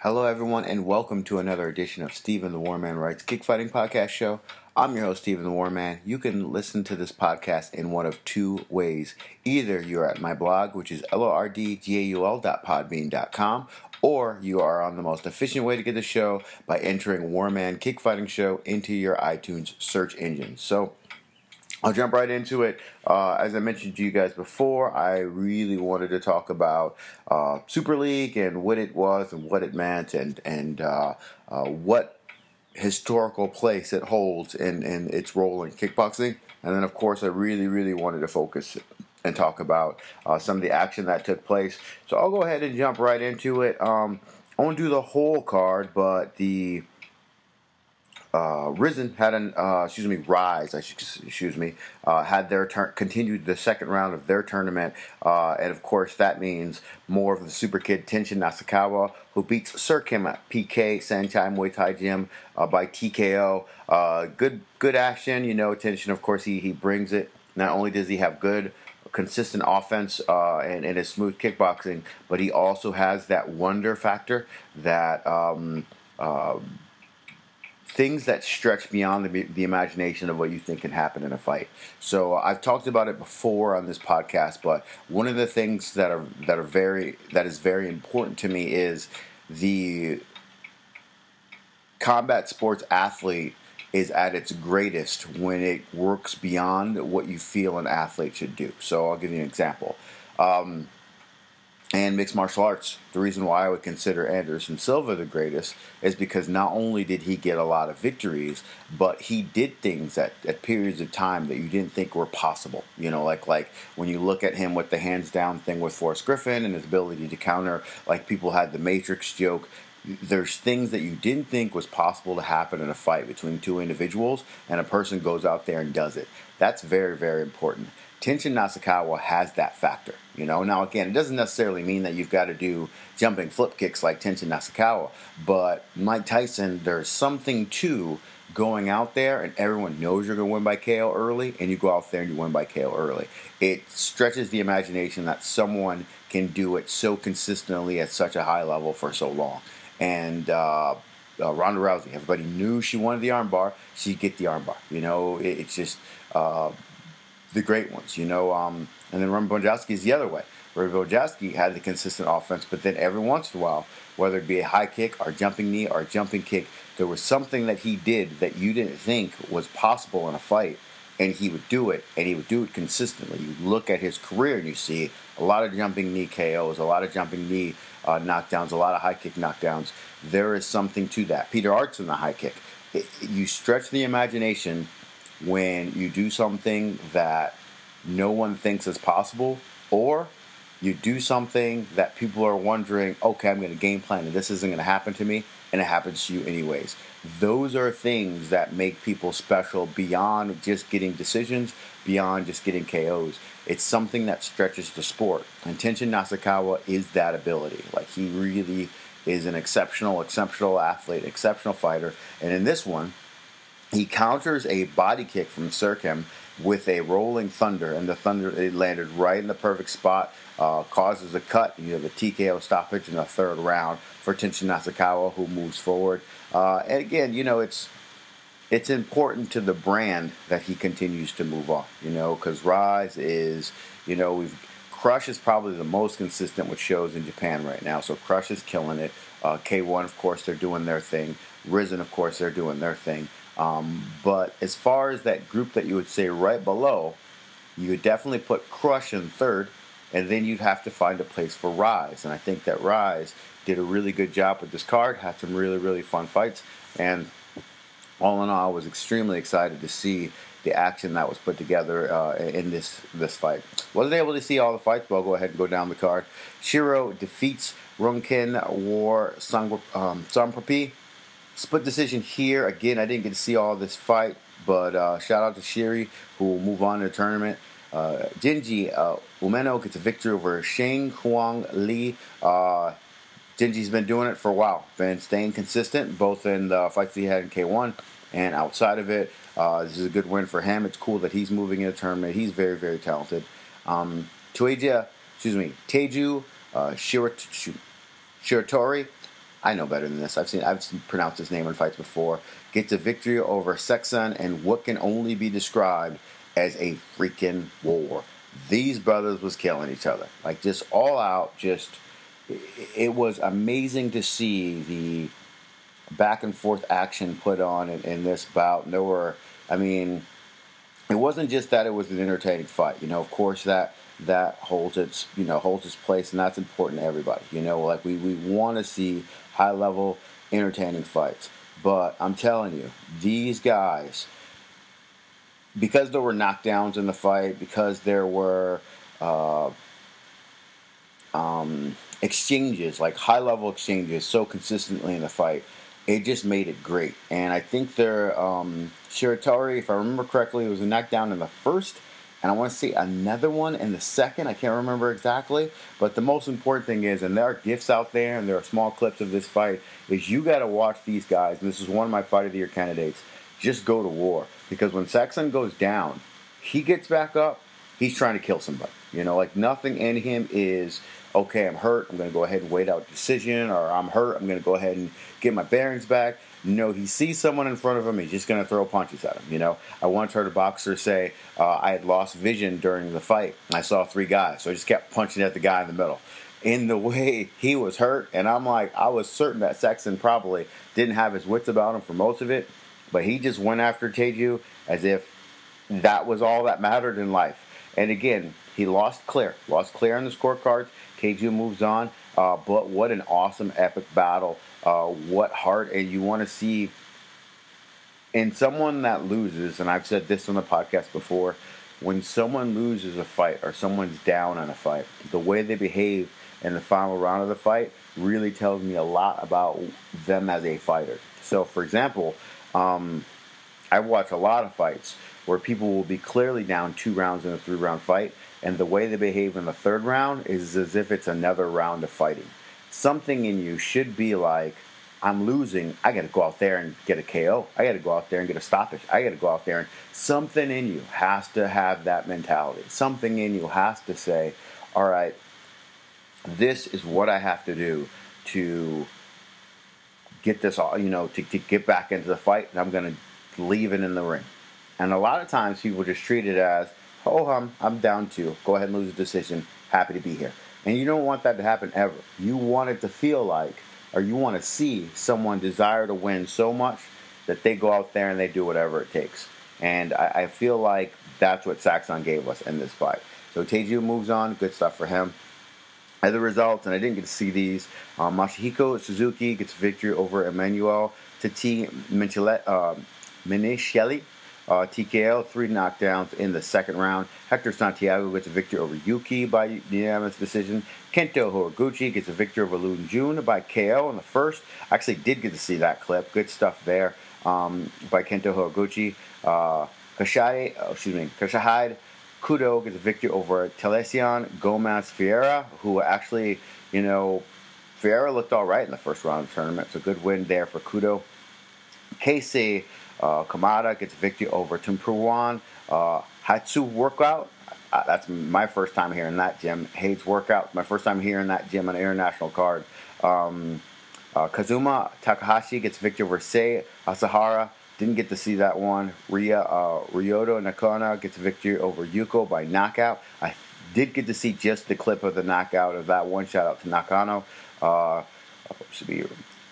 Hello, everyone, and welcome to another edition of Stephen the Warman Writes Kickfighting Podcast Show. I'm your host, Stephen the Warman. You can listen to this podcast in one of two ways. Either you're at my blog, which is lordgaul.podbean.com, or you are on the most efficient way to get the show by entering Warman Kickfighting Show into your iTunes search engine. So I'll jump right into it. As I mentioned to you guys before, I really wanted to talk about Super League and what it was and what it meant and what historical place it holds in its role in kickboxing. And then, of course, I really wanted to focus and talk about some of the action that took place. So I'll go ahead and jump right into it. I won't do the whole card, but the Rise had their continued the second round of their tournament, and of course that means more of the super kid Tenshin Nasukawa, who beats Sir Kim at PK Sanchai Muay Thai Gym by TKO. Good action, Tenshin, of course, he brings it. Not only does he have good consistent offense and his smooth kickboxing, but he also has that wonder factor that things that stretch beyond the imagination of what you think can happen in a fight. So I've talked about it before on this podcast, but one of the things that is very important to me is the combat sports athlete is at its greatest when it works beyond what you feel an athlete should do. So I'll give you an example. And mixed martial arts. The reason why I would consider Anderson Silva the greatest is because not only did he get a lot of victories, but he did things at periods of time that you didn't think were possible. Like when you look at him with the hands down thing with Forrest Griffin and his ability to counter, like people had the Matrix joke. There's things that you didn't think was possible to happen in a fight between two individuals, and a person goes out there and does it. That's very, very important. Tenshin Nasukawa has that factor, Now, again, it doesn't necessarily mean that you've got to do jumping flip kicks like Tenshin Nasukawa, but Mike Tyson, there's something to going out there and everyone knows you're going to win by KO early, and you go out there and you win by KO early. It stretches the imagination that someone can do it so consistently at such a high level for so long. And Ronda Rousey, everybody knew she wanted the armbar. She'd get the armbar. It's just the great ones, and then Roman Bonjowski is the other way. Roman Bonjowski had the consistent offense, but then every once in a while, whether it be a high kick or jumping knee or jumping kick, there was something that he did that you didn't think was possible in a fight, and he would do it, and he would do it consistently. You look at his career and you see a lot of jumping knee KOs, a lot of jumping knee knockdowns, a lot of high kick knockdowns. There is something to that. Peter Aerts in the high kick. You stretch the imagination when you do something that no one thinks is possible, or you do something that people are wondering, okay, I'm going to game plan and this isn't going to happen to me, and it happens to you anyways. Those are things that make people special beyond just getting decisions, beyond just getting KOs. It's something that stretches the sport. And Tenshin Nasukawa is that ability. Like, he really is an exceptional athlete, exceptional fighter. And in this one, he counters a body kick from Sir Kim with a rolling thunder, and the thunder, it landed right in the perfect spot, causes a cut. You have a TKO stoppage in the third round for Tenshin Nasukawa, who moves forward. And again, it's important to the brand that he continues to move on, because Rise is, Crush is probably the most consistent with shows in Japan right now, so Crush is killing it. K1, of course, they're doing their thing. Risen, of course, they're doing their thing. But as far as that group that you would say right below, you would definitely put Crush in third, and then you'd have to find a place for Rise. And I think that Rise did a really good job with this card, had some really fun fights, and all in all, I was extremely excited to see the action that was put together in this fight. Wasn't able to see all the fights, but I'll go ahead and go down the card. Shiro defeats Runkin War Samprapi. Split decision here. Again, I didn't get to see all this fight, but shout out to Shiri, who will move on to the tournament. Jinji Umeno gets a victory over Shang Huang Li. Jinji's been doing it for a while, been staying consistent, both in the fights he had in K1 and outside of it. This is a good win for him. It's cool that he's moving in the tournament. He's very talented. Teju Shiratori I know better than this. I've pronounced his name in fights before. Gets a victory over Sexton and what can only be described as a freaking war. These brothers was killing each other, like just all out. Just it was amazing to see the back and forth action put on in this bout. And there were, I mean, it wasn't just that it was an entertaining fight. You know, of course that holds its place, and that's important to everybody. You know, like we want to see high level entertaining fights. But I'm telling you, these guys, because there were knockdowns in the fight, because there were exchanges, like high level exchanges, so consistently in the fight, it just made it great. And I think Shiratori, if I remember correctly, it was a knockdown in the first, and I want to see another one in the second. I can't remember exactly. But the most important thing is, and there are GIFs out there, and there are small clips of this fight, is you got to watch these guys. And this is one of my Fight of the Year candidates. Just go to war. Because when Saxon goes down, he gets back up, he's trying to kill somebody. You know, like nothing in him is, okay, I'm hurt, I'm going to go ahead and wait out decision, or I'm hurt, I'm going to go ahead and get my bearings back. No, he sees someone in front of him, he's just going to throw punches at him. You know, I once heard a boxer say, I had lost vision during the fight, and I saw 3 guys, so I just kept punching at the guy in the middle. In the way he was hurt, and I'm like, I was certain that Sexton probably didn't have his wits about him for most of it, but he just went after Teju as if that was all that mattered in life. And again, he lost clear on the scorecards. Teju moves on, but what an awesome, epic battle. What heart, and you want to see in someone that loses, and I've said this on the podcast before, when someone loses a fight or someone's down in a fight, the way they behave in the final round of the fight really tells me a lot about them as a fighter. So, for example, I watch a lot of fights where people will be clearly down 2 rounds in a 3-round fight, and the way they behave in the 3rd round is as if it's another round of fighting. Something in you should be like, I'm losing, I got to go out there and get a KO. I got to go out there and get a stoppage. I got to go out there and something in you has to have that mentality. Something in you has to say, all right, this is what I have to do to get this, to get back into the fight, and I'm going to leave it in the ring. And a lot of times people just treat it as, oh, I'm down 2. Go ahead and lose a decision. Happy to be here. And you don't want that to happen ever. You want it to feel like, or you want to see someone desire to win so much that they go out there and they do whatever it takes. And I feel like that's what Saxon gave us in this fight. So Teju moves on. Good stuff for him. Other results, and I didn't get to see these. Masahiko Suzuki gets a victory over Emmanuel Tati Minichelli. TKO, 3 knockdowns in the 2nd round. Hector Santiago gets a victory over Yuki by unanimous decision. Kento Horiguchi gets a victory over Lun Jun by KO in the 1st. I actually did get to see that clip. Good stuff there by Kento Horiguchi. Kashahide Kudo gets a victory over Telesian Gomez Ferreira, who actually, Ferreira looked all right in the 1st round of the tournament. So good win there for Kudo. Casey Kamada gets a victory over Tumpuruan. Hatsu Workout. That's my first time hearing that gym. Hates Workout. My first time hearing that gym on an international card. Kazuma Takahashi gets a victory over Sei Asahara. Didn't get to see that one. Ryoto Nakano gets a victory over Yuko by knockout. I did get to see just the clip of the knockout of that one. Shout out to Nakano. Should be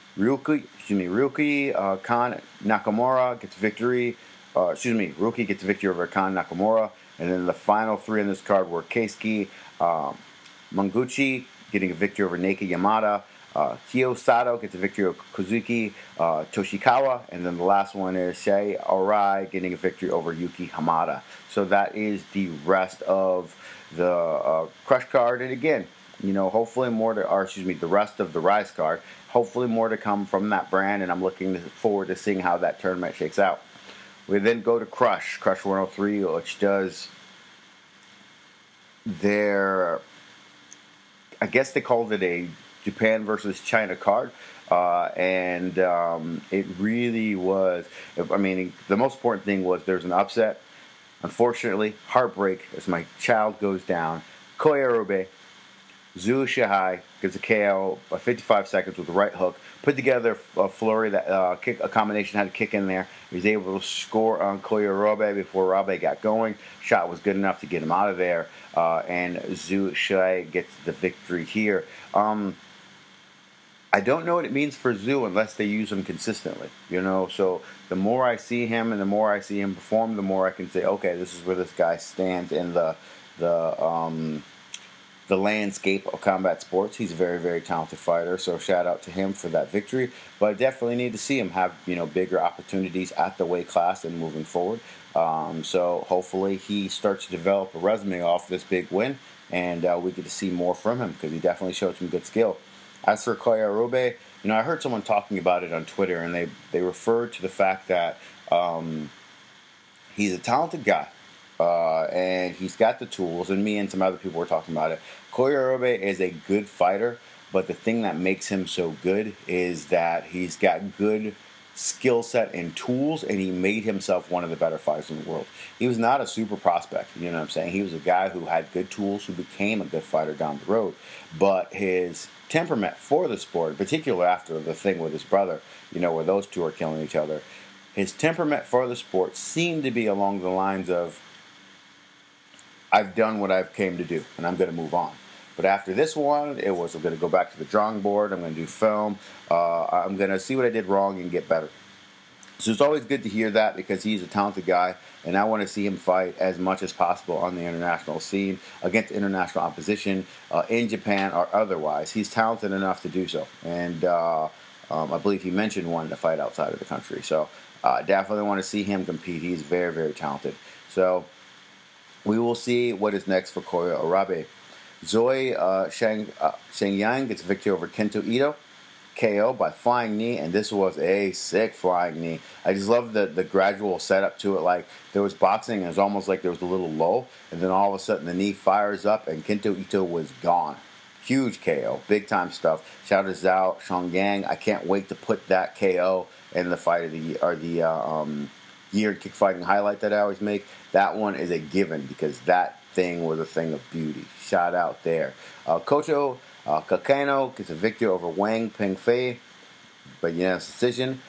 Ryuki Khan Nakamura gets victory. Ryuki gets a victory over Khan Nakamura. And then the final 3 on this card were Keisuke Manguchi getting a victory over Naoki Yamada. Kyo Sato gets a victory over Kazuki Toshikawa. And then the last one is Sei Arai getting a victory over Yuki Hamada. So that is the rest of the Crush card. And again, hopefully the rest of the Rise card. Hopefully more to come from that brand, and I'm looking forward to seeing how that tournament shakes out. We then go to Crush 103, which does their, I guess they called it a Japan versus China card, and it really was, the most important thing was there's an upset. Unfortunately, heartbreak as my child goes down. Koya Rube Zhu Shihai gets a KO by 55 seconds with the right hook. Put together a flurry that a combination had a kick in there. He was able to score on Koya before Robe got going. Shot was good enough to get him out of there, and Zhu Shihai gets the victory here. I don't know what it means for Zhu unless they use him consistently, So the more I see him and the more I see him perform, the more I can say, okay, this is where this guy stands in the the landscape of combat sports. He's a very, very talented fighter, so shout out to him for that victory. But I definitely need to see him have bigger opportunities at the weight class and moving forward. So hopefully he starts to develop a resume off this big win, and we get to see more from him because he definitely showed some good skill. As for Koya, I heard someone talking about it on Twitter, and they referred to the fact that he's a talented guy, and he's got the tools, and me and some other people were talking about it. Koya is a good fighter, but the thing that makes him so good is that he's got good skill set and tools, and he made himself one of the better fighters in the world. He was not a super prospect, you know what I'm saying? He was a guy who had good tools, who became a good fighter down the road, but his temperament for the sport, particularly after the thing with his brother, where those two are killing each other, his temperament for the sport seemed to be along the lines of, I've done what I've came to do, and I'm going to move on. But after this one, it was, I'm going to go back to the drawing board, I'm going to do film, I'm going to see what I did wrong and get better. So it's always good to hear that because he's a talented guy, and I want to see him fight as much as possible on the international scene, against international opposition, in Japan or otherwise. He's talented enough to do so, and I believe he mentioned wanting to fight outside of the country. So definitely want to see him compete. He's very, very talented. So we will see what is next for Koya Arabe. Zoe Shengyang gets a victory over Kento Ito. KO by flying knee, and this was a sick flying knee. I just love the gradual setup to it. Like, there was boxing, and it was almost like there was a little lull, and then all of a sudden the knee fires up, and Kento Ito was gone. Huge KO, big time stuff. Shout out to Zhao Shengyang. I can't wait to put that KO in the fight of the year kick fighting highlight that I always make. That one is a given because that thing was a thing of beauty. Shout out there. Kocho Kakano gets a victory over Wang Pengfei by unanimous decision.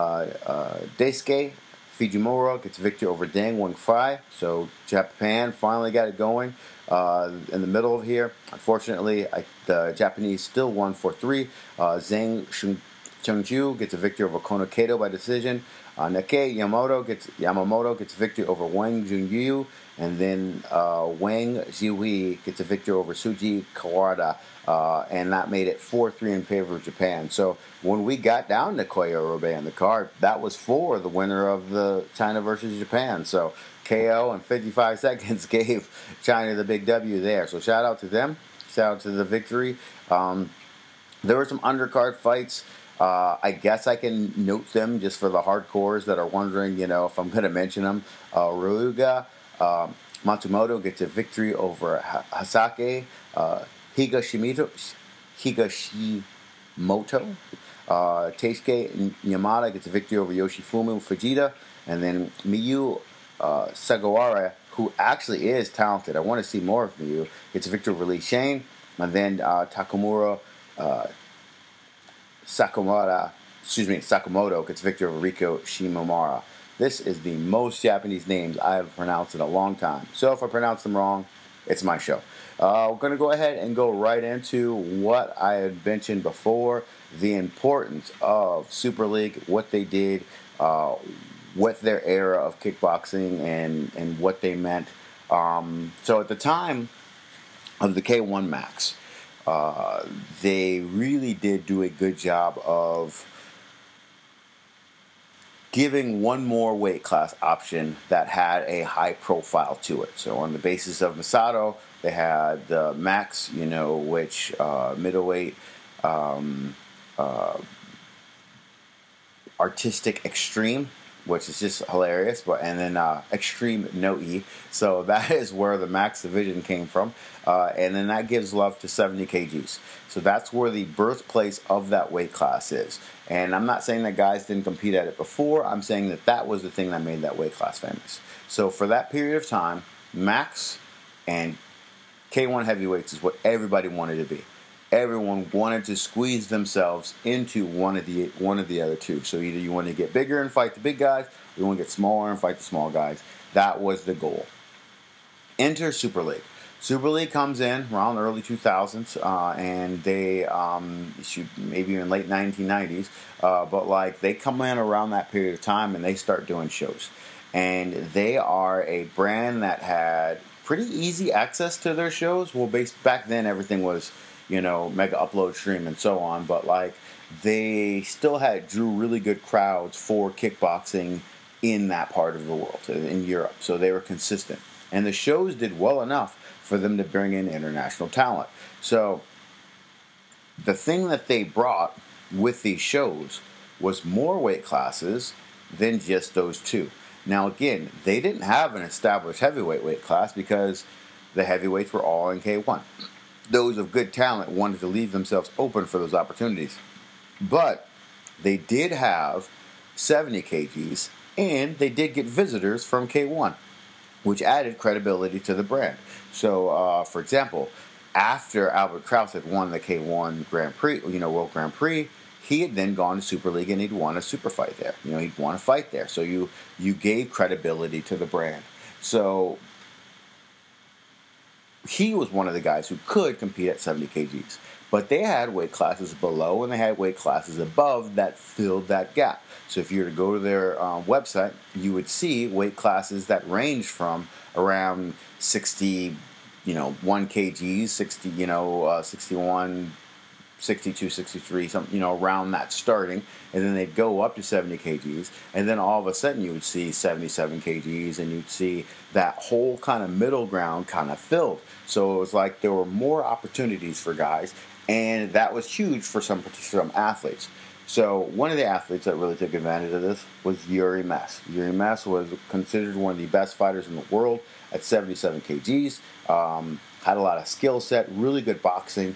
Daisuke Fujimura gets a victory over Deng Wenfei. So Japan finally got it going in the middle of here. Unfortunately, the Japanese still won 4-3. Zhang Chengju gets a victory over Kono Kato by decision. Nakai Yamamoto gets a victory over Wang Junyu. And then Wang Zihui gets a victory over Suji Kawada. And that made it 4-3 in favor of Japan. So when we got down to Koya Orobe on the card, that was for the winner of the China versus Japan. So KO in 55 seconds gave China the big W there. So shout out to them. Shout out to the victory. There were some undercard fights. I guess I can note them just for the hardcores that are wondering, if I'm going to mention them. Ryuga Matsumoto gets a victory over Hasake Higashimoto. Teisuke Yamada gets a victory over Yoshifumu Fujita. And then Miyu Sugawara, who actually is talented, I want to see more of Miyu, gets a victory over Lee Shane. And then Sakamoto gets victory over Riko Shimomura. This is the most Japanese names I have pronounced in a long time. So if I pronounce them wrong, it's my show. We're going to go ahead and go right into what I had mentioned before, the importance of Super League, what they did with their era of kickboxing and what they meant. So at the time of the K1 Max, they really did do a good job of giving one more weight class option that had a high profile to it. So on the basis of Masato, they had the Max, which middleweight artistic extreme, which is just hilarious, and then extreme no-E. So that is where the Max division came from. And then that gives love to 70 kgs. So that's where the birthplace of that weight class is. And I'm not saying that guys didn't compete at it before. I'm saying that that was the thing that made that weight class famous. So for that period of time, Max and K1 heavyweights is what everybody wanted to be. Everyone wanted to squeeze themselves into one of the other two. So either you want to get bigger and fight the big guys, or you want to get smaller and fight the small guys. That was the goal. Enter Super League. Super League comes in around the early 2000s, and they shoot maybe in late 1990s, but like they come in around that period of time and they start doing shows. And they are a brand that had pretty easy access to their shows. Well, back then everything was, mega upload stream and so on, but like they still drew really good crowds for kickboxing in that part of the world, in Europe. So they were consistent. And the shows did well enough for them to bring in international talent. So the thing that they brought with these shows was more weight classes than just those two. Now again, they didn't have an established heavyweight weight class because the heavyweights were all in K1. Those of good talent wanted to leave themselves open for those opportunities. But they did have 70 kgs, and they did get visitors from K1, which added credibility to the brand. So, for example, after Albert Kraus had won the K1 Grand Prix, World Grand Prix, he had then gone to Super League and he'd won a super fight there. He'd won a fight there. So you gave credibility to the brand. So he was one of the guys who could compete at 70 kgs. But they had weight classes below and they had weight classes above that filled that gap. So if you were to go to their website, you would see weight classes that range from around 61 kgs, 61, 62, 63, something, around that starting. And then they'd go up to 70 kgs. And then all of a sudden you would see 77 kgs and you'd see that whole kind of middle ground kind of filled. So it was like there were more opportunities for guys. And that was huge for some athletes. So one of the athletes that really took advantage of this was Yuri Mes. Yuri Mes was considered one of the best fighters in the world at 77 kgs. Had a lot of skill set, really good boxing.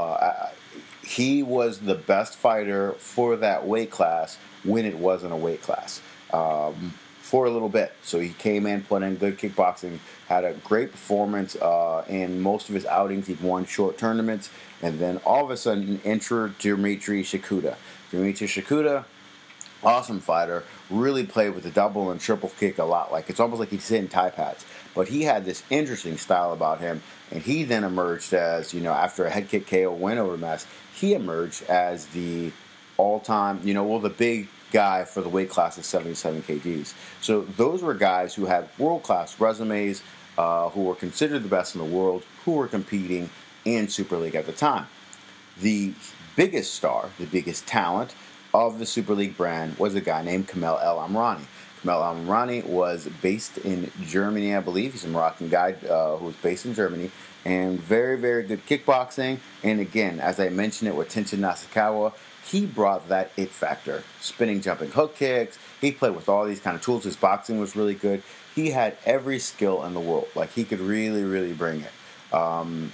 He was the best fighter for that weight class when it wasn't a weight class for a little bit. So he came in, put in good kickboxing, had a great performance in most of his outings. He'd won short tournaments. And then all of a sudden, entered Dmitry Shakuta. Dmitry Shakuta, awesome fighter, really played with the double and triple kick a lot. Like it's almost like he's hitting Thai pads. But he had this interesting style about him, and he then emerged as, after a head kick KO win over Mes, he emerged as the all-time, the big guy for the weight class of 77 kgs. So those were guys who had world-class resumes, who were considered the best in the world, who were competing in Super League at the time. The biggest star, the biggest talent of the Super League brand was a guy named Kamel El Amrani. Kamel El Amrani was based in Germany, I believe. He's a Moroccan guy who was based in Germany, and very, very good kickboxing. And again, as I mentioned it with Tenshin Nasukawa, he brought that it factor. Spinning, jumping hook kicks. He played with all these kind of tools. His boxing was really good. He had every skill in the world. Like, he could really, really bring it.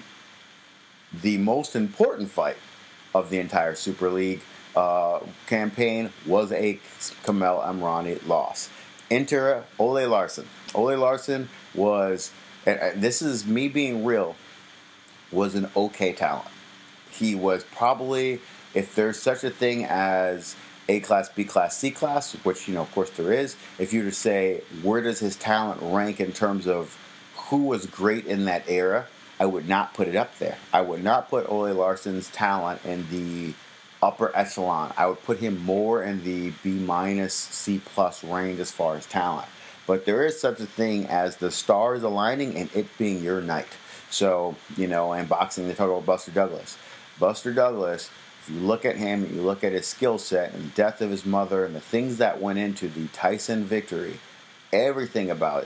The most important fight of the entire Super League campaign was a Kamel Amrani loss. Enter Ole Larson. Ole Larson was, and this is me being real, was an okay talent. He was probably, if there's such a thing as A class, B class, C class, which, of course there is, if you were to say, where does his talent rank in terms of who was great in that era, I would not put it up there. I would not put Ole Larson's talent in the upper echelon. I would put him more in the B-, C+ range as far as talent. But there is such a thing as the stars aligning and it being your night. So, in boxing, they talk about Buster Douglas. Buster Douglas, if you look at him and you look at his skill set and the death of his mother and the things that went into the Tyson victory, everything about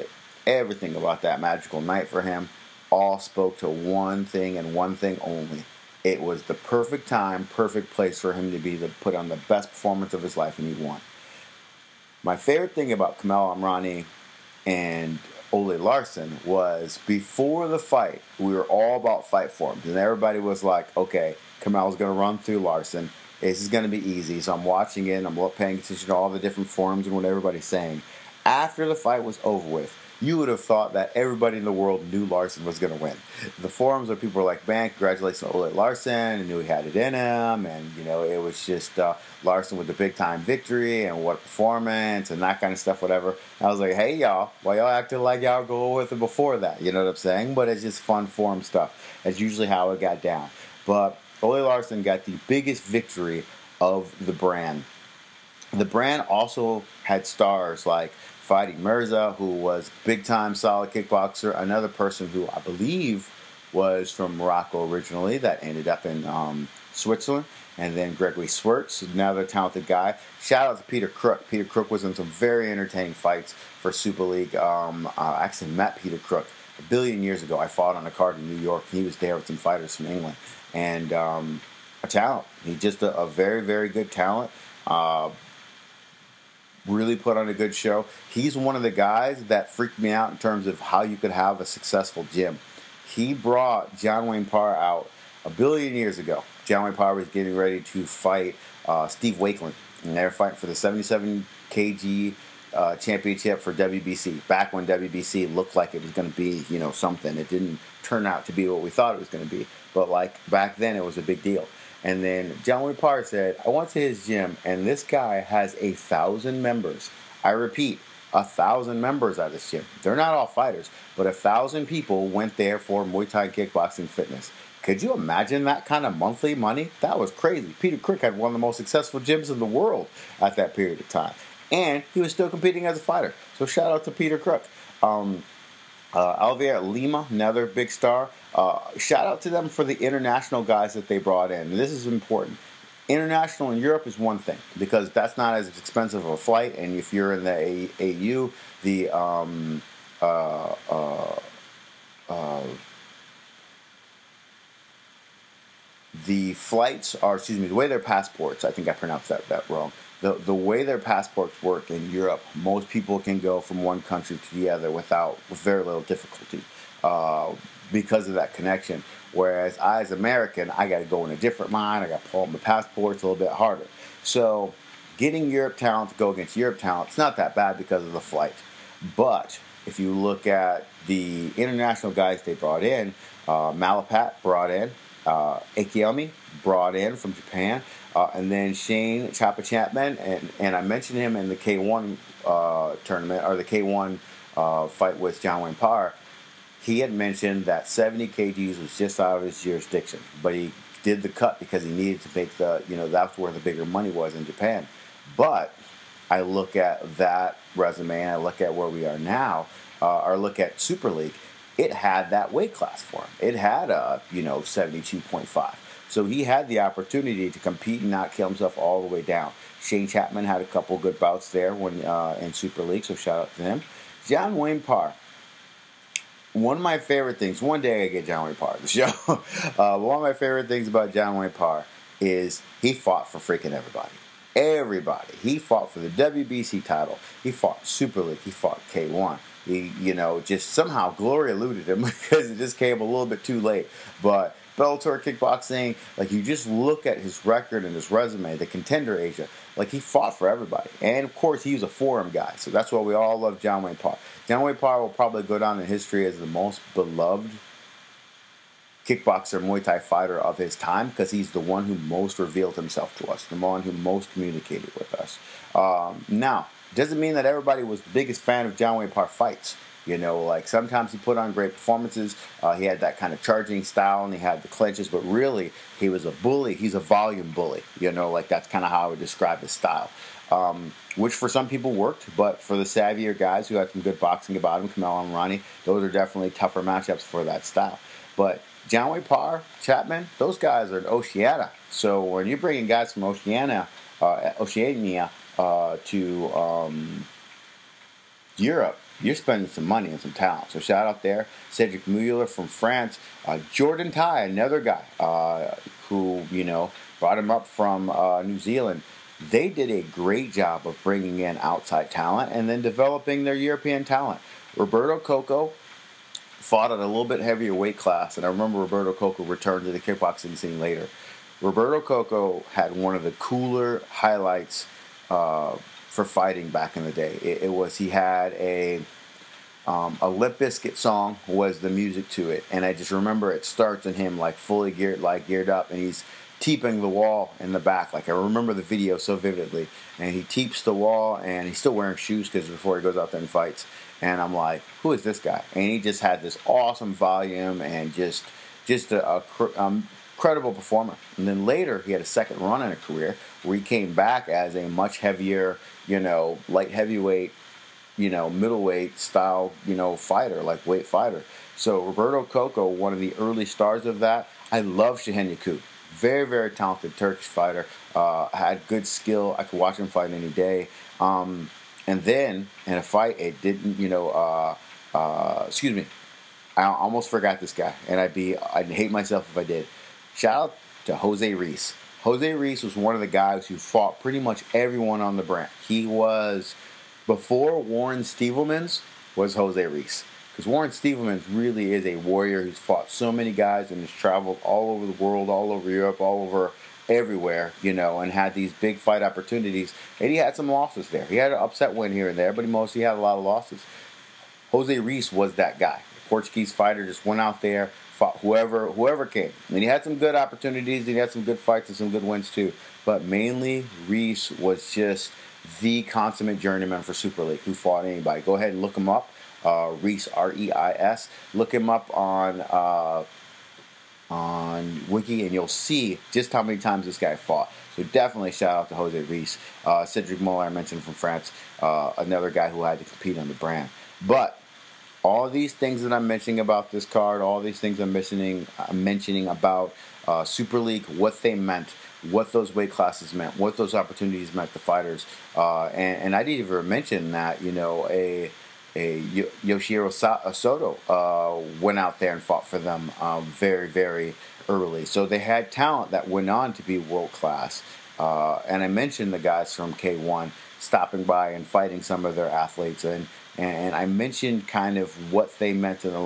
that magical night for him, all spoke to one thing and one thing only. It was the perfect time, perfect place for him to put on the best performance of his life, and he won. My favorite thing about Kamel Amrani and Ole Larson was before the fight, we were all about fight forms, and everybody was like, okay, Kamel's going to run through Larson. This is going to be easy. So I'm watching it, and I'm paying attention to all the different forms and what everybody's saying. After the fight was over with, you would have thought that everybody in the world knew Larson was going to win. The forums where people were like, man, congratulations on Ole Larson, and knew he had it in him, and, it was just Larson with the big-time victory, and what a performance, and that kind of stuff, whatever. And I was like, hey, y'all, why y'all acting like y'all go with it before that? You know what I'm saying? But it's just fun forum stuff. That's usually how it got down. But Ole Larson got the biggest victory of the brand. The brand also had stars like Fadi Mirza, who was big-time solid kickboxer, another person who I believe was from Morocco originally that ended up in Switzerland, and then Gregory Swerts, another talented guy. Shout out to Peter Crook. Peter Crook was in some very entertaining fights for Super League. I actually met Peter Crook a billion years ago. I fought on a card in New York. He was there with some fighters from England. And a talent. He's just a very, very good talent. Really put on a good show. He's one of the guys that freaked me out in terms of how you could have a successful gym. He brought John Wayne Parr out a billion years ago. John Wayne Parr was getting ready to fight Steve Wakeland, and they were fighting for the 77 kg championship for WBC. Back when WBC looked like it was going to be, something. It didn't turn out to be what we thought it was going to be, but like back then, it was a big deal. And then John Wayne Parr said, I went to his gym, and this guy has 1,000 members. I repeat, 1,000 members at this gym. They're not all fighters, but 1,000 people went there for Muay Thai kickboxing fitness. Could you imagine that kind of monthly money? That was crazy. Peter Crook had one of the most successful gyms in the world at that period of time. And he was still competing as a fighter. So shout out to Peter Crook. Alvier Lima, another big star. Shout out to them for the international guys that they brought in. This is important. International in Europe is one thing because that's not as expensive of a flight. And if you're in the AU, the flights are, the way their passports, I think I pronounced that wrong. The way their passports work in Europe, most people can go from one country to the other with very little difficulty because of that connection. Whereas I, as American, I got to go in a different line. I got to pull up my passport. It's a little bit harder. So getting Europe talent to go against Europe talent, it's not that bad because of the flight. But if you look at the international guys they brought in, Malapat brought in, Akiyami brought in from Japan, and then Shane Choppa Chapman, and I mentioned him in the K1 tournament, or the K1 fight with John Wayne Parr. He had mentioned that 70 kgs was just out of his jurisdiction, but he did the cut because he needed to make that's where the bigger money was in Japan. But I look at that resume, and I look at where we are now, or look at Super League. It had that weight class for him. It had 72.5. So he had the opportunity to compete and not kill himself all the way down. Shane Chapman had a couple good bouts there when in Super League, so shout out to him. John Wayne Parr. One of my favorite things, one day I get John Wayne Parr on the show. One of my favorite things about John Wayne Parr is he fought for freaking everybody. Everybody. He fought for the WBC title. He fought Super League. He fought K1. He, just somehow glory eluded him because it just came a little bit too late. But Bellator kickboxing, like you just look at his record and his resume, the Contender Asia, like he fought for everybody. And of course, he was a forum guy, so that's why we all love John Wayne Parr. John Wayne Parr will probably go down in history as the most beloved kickboxer, Muay Thai fighter of his time because he's the one who most revealed himself to us, the one who most communicated with us. Now, doesn't mean that everybody was the biggest fan of John Wayne Parr fights. Like sometimes he put on great performances. He had that kind of charging style and he had the clinches, but really he was a bully. He's a volume bully. Like that's kind of how I would describe his style. Which for some people worked, but for the savvier guys who had some good boxing about him, Kamel Amrani, those are definitely tougher matchups for that style. But John Wayne Parr, Chapman, those guys are in Oceania. So when you're bringing guys from Oceania to Europe, you're spending some money and some talent. So shout out there. Cedric Mueller from France. Jordan Tai, another guy who, brought him up from New Zealand. They did a great job of bringing in outside talent and then developing their European talent. Roberto Coco fought at a little bit heavier weight class, and I remember Roberto Coco returned to the kickboxing scene later. Roberto Coco had one of the cooler highlights for fighting back in the day. He had a A Limp Bizkit song was the music to it, and I just remember it starts in him like fully geared up, and he's teeping the wall in the back. Like I remember the video so vividly, and he teeps the wall, and he's still wearing shoes because before he goes out there and fights. And I'm like, who is this guy? And he just had this awesome volume and just a credible performer. And then later he had a second run in a career where he came back as a much heavier, light heavyweight, middleweight style, fighter, like weight fighter. So Roberto Coco, one of the early stars of that. I love Shahin Yakut. Very, very talented Turkish fighter. Had good skill. I could watch him fight any day. And then in a fight, it didn't, excuse me, I almost forgot this guy, and I'd hate myself if I did. Shout out to Jose Reis. Jose Reis was one of the guys who fought pretty much everyone on the brand. He was, before Warren Stevelmans, was Jose Reis. Because Warren Stevelmans really is a warrior who's fought so many guys and has traveled all over the world, all over Europe, all over everywhere, and had these big fight opportunities. And he had some losses there. He had an upset win here and there, but he mostly had a lot of losses. Jose Reis was that guy. The Portuguese fighter just went out there, fought whoever came. And he had some good opportunities, he had some good fights and some good wins too. But mainly, Reis was just the consummate journeyman for Super League who fought anybody. Go ahead and look him up. Reis, R-E-I-S. Look him up on Wiki, and you'll see just how many times this guy fought. So definitely shout out to Jose Reis. Cedric Moller, I mentioned from France, another guy who had to compete on the brand. But all these things that I'm mentioning about this card, all these things I'm mentioning about Super League, what they meant, what those weight classes meant, what those opportunities meant to fighters, and I didn't even mention that Yoshihiro Soto went out there and fought for them very, very early. So they had talent that went on to be world class. And I mentioned the guys from K1 stopping by and fighting some of their athletes, and I mentioned kind of what they meant in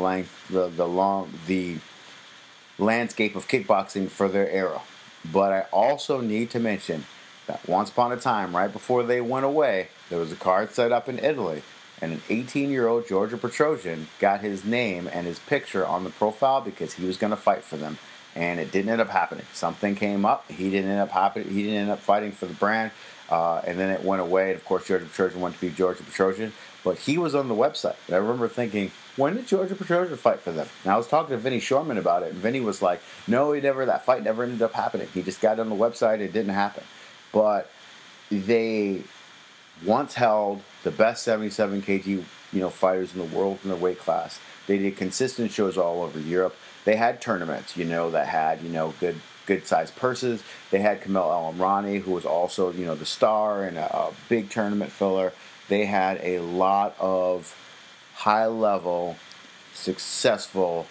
the landscape of kickboxing for their era. But I also need to mention that once upon a time, right before they went away, there was a card set up in Italy, and an 18-year-old Georgia Petrosian got his name and his picture on the profile because he was going to fight for them. And it didn't end up happening. Something came up. He didn't end up fighting for the brand. And then it went away. And of course, Georgia Petrosian went to be Georgia Petrosian. But he was on the website. And I remember thinking, when did Georgia Petrosian fight for them? And I was talking to Vinny Shorman about it. And Vinny was like, no, that fight never ended up happening. He just got on the website. It didn't happen. But they once held the best 77 kg fighters in the world in their weight class. They did consistent shows all over Europe. They had tournaments, that had, good sized purses. They had Kamel El-Amrani, who was also, the star and a big tournament filler. They had a lot of high level, successful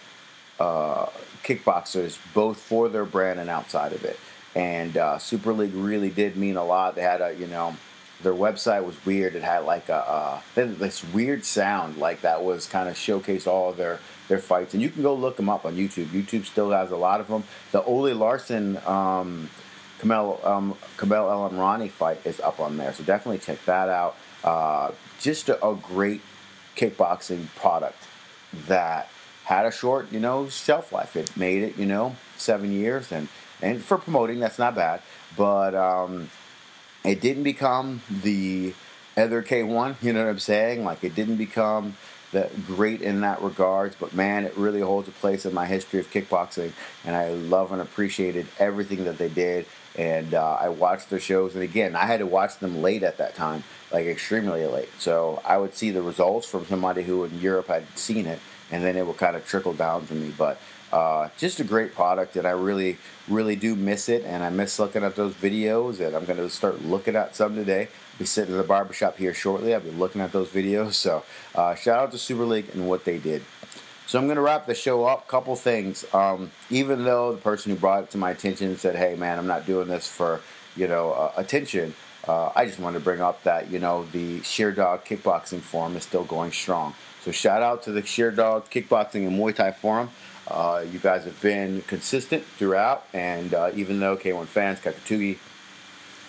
kickboxers, both for their brand and outside of it. And Super League really did mean a lot. They had their website was weird. It had like this weird sound like that was kind of showcased all of their fights. And you can go look them up on YouTube. YouTube still has a lot of them. The Ole Larson Kamel El-Amrani fight is up on there. So definitely check that out. Just a great kickboxing product that had a short, shelf life. It made it, 7 years. And for promoting, that's not bad. But it didn't become the other K1, you know what I'm saying? Like, it didn't become great in that regards, but man, it really holds a place in my history of kickboxing, and I love and appreciated everything that they did. And I watched their shows, and again, I had to watch them late at that time, like extremely late. So I would see the results from somebody who in Europe had seen it, and then it would kind of trickle down to me. But just a great product, and I really, really do miss it, and I miss looking at those videos, and I'm going to start looking at some today. I'll be sitting in the barbershop here shortly. I'll be looking at those videos. So shout out to Super League and what they did. So I'm going to wrap the show up. Couple things. Even though the person who brought it to my attention said, hey, man, I'm not doing this for, attention, I just wanted to bring up that, the Sherdog Kickboxing Forum is still going strong. So shout out to the Sherdog Kickboxing and Muay Thai Forum. You guys have been consistent throughout, and even though K1 fans, Kakatugi,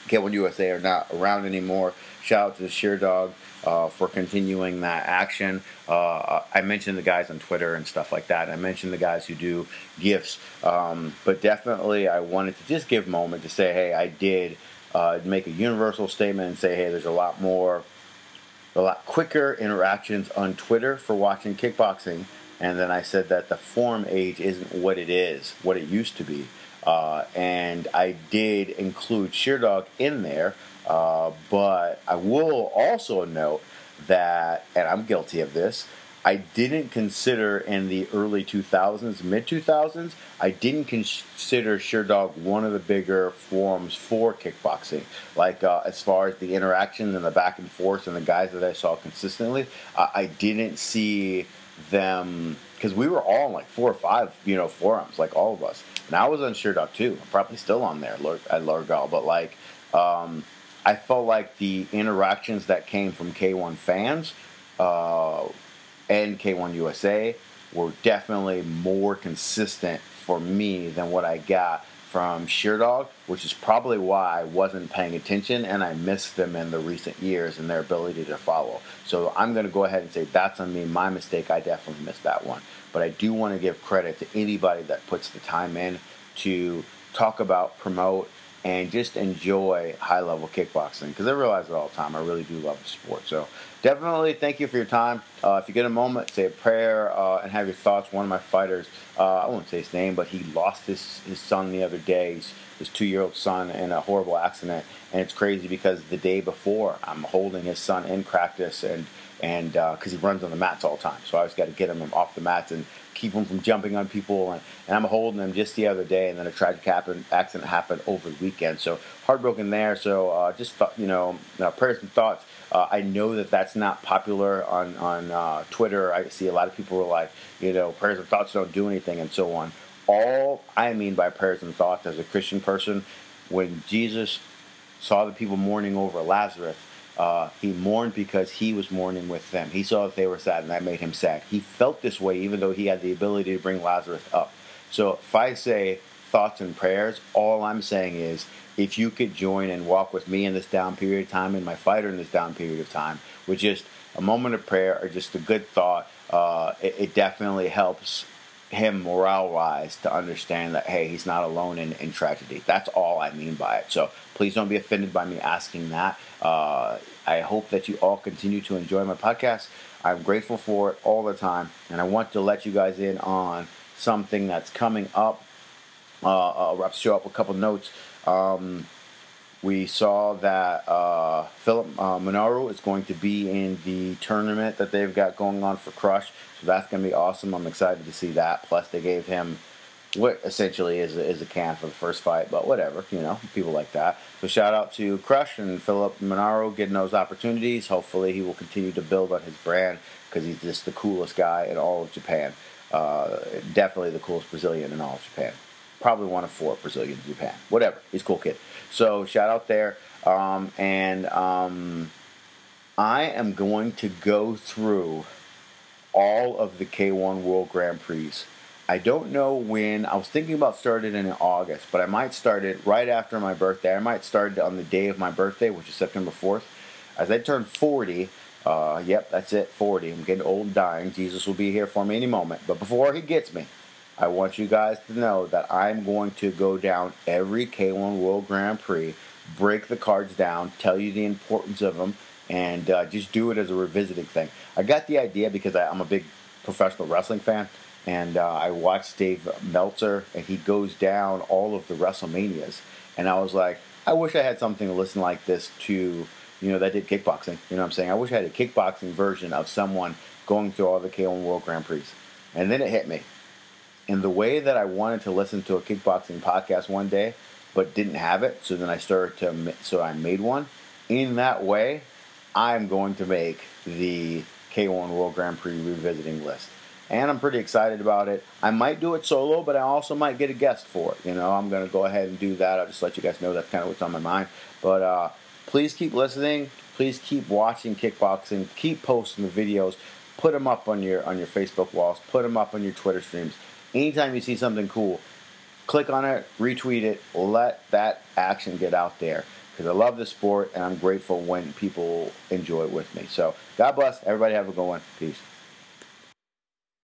K1 USA are not around anymore. Shout out to the Sheerdog for continuing that action. I mentioned the guys on Twitter and stuff like that. I mentioned the guys who do gifts. But definitely I wanted to just give a moment to say, hey, I did make a universal statement and say, hey, there's a lot quicker interactions on Twitter for watching kickboxing. And then I said that the forum age isn't what it used to be. And I did include Sheerdog in there, but I will also note that, and I'm guilty of this, I didn't consider in the early 2000s, mid 2000s, I didn't consider Sheerdog one of the bigger forums for kickboxing. Like as far as the interactions and the back and forth and the guys that I saw consistently, I didn't see them, because we were all in like 4 or 5, forums, like all of us. And I was on Sheerdog too. I'm probably still on there at Lurgal, but like I felt like the interactions that came from K1 fans and K1 USA were definitely more consistent for me than what I got from Sheerdog, which is probably why I wasn't paying attention and I missed them in the recent years and their ability to follow. So I'm going to go ahead and say that's on me, my mistake. I definitely missed that one. But I do want to give credit to anybody that puts the time in to talk about, promote, and just enjoy high-level kickboxing, because I realize it all the time. I really do love the sport. So definitely thank you for your time. If you get a moment, say a prayer and have your thoughts. One of my fighters, I won't say his name, but he lost his son the other day, his 2-year-old son, in a horrible accident. And it's crazy because the day before, I'm holding his son in practice, and because he runs on the mats all the time. So I always got to get him off the mats and keep him from jumping on people, and I'm holding him just the other day, and then a tragic accident happened over the weekend. So heartbroken there. So just prayers and thoughts. I know that that's not popular on Twitter. I see a lot of people were like, prayers and thoughts don't do anything, and so on. All I mean by prayers and thoughts as a Christian person, when Jesus saw the people mourning over Lazarus, he mourned because he was mourning with them. He saw that they were sad, and that made him sad. He felt this way even though he had the ability to bring Lazarus up. So if I say thoughts and prayers, all I'm saying is if you could join and walk with me in this down period of time and my fighter in this down period of time with just a moment of prayer or just a good thought, it definitely helps him morale-wise to understand that, hey, he's not alone in tragedy. That's all I mean by it. So please don't be offended by me asking that. I hope that you all continue to enjoy my podcast. I'm grateful for it all the time, and I want to let you guys in on something that's coming up. I'll show up a couple notes. We saw that Philip Monaro is going to be in the tournament that they've got going on for Crush. So that's going to be awesome. I'm excited to see that. Plus, they gave him what essentially is a can for the first fight, but whatever, people like that. So shout out to Crush and Philip Monaro getting those opportunities. Hopefully he will continue to build on his brand, because he's just the coolest guy in all of Japan. Definitely the coolest Brazilian in all of Japan. Probably one of 4 Brazilians in Japan. Whatever. He's a cool kid. So shout out there. I am going to go through all of the K1 World Grand Prix. I don't know when. I was thinking about starting it in August, but I might start it right after my birthday. I might start it on the day of my birthday, which is September 4th. As I turn 40, yep, that's it, 40. I'm getting old and dying. Jesus will be here for me any moment. But before he gets me, I want you guys to know that I'm going to go down every K1 World Grand Prix, break the cards down, tell you the importance of them, and just do it as a revisiting thing. I got the idea because I'm a big professional wrestling fan, and I watched Dave Meltzer, and he goes down all of the WrestleManias, and I was like, I wish I had something to listen like this to, that did kickboxing. You know what I'm saying? I wish I had a kickboxing version of someone going through all the K1 World Grand Prix. And then it hit me. In the way that I wanted to listen to a kickboxing podcast one day, but didn't have it, so then I made one. In that way, I'm going to make the K1 World Grand Prix revisiting list. And I'm pretty excited about it. I might do it solo, but I also might get a guest for it. I'm going to go ahead and do that. I'll just let you guys know that's kind of what's on my mind. But please keep listening. Please keep watching kickboxing. Keep posting the videos. Put them up on your Facebook walls. Put them up on your Twitter streams. Anytime you see something cool, click on it, retweet it, let that action get out there. because I love the sport and I'm grateful when people enjoy it with me. So God bless everybody. Have a good one. Peace.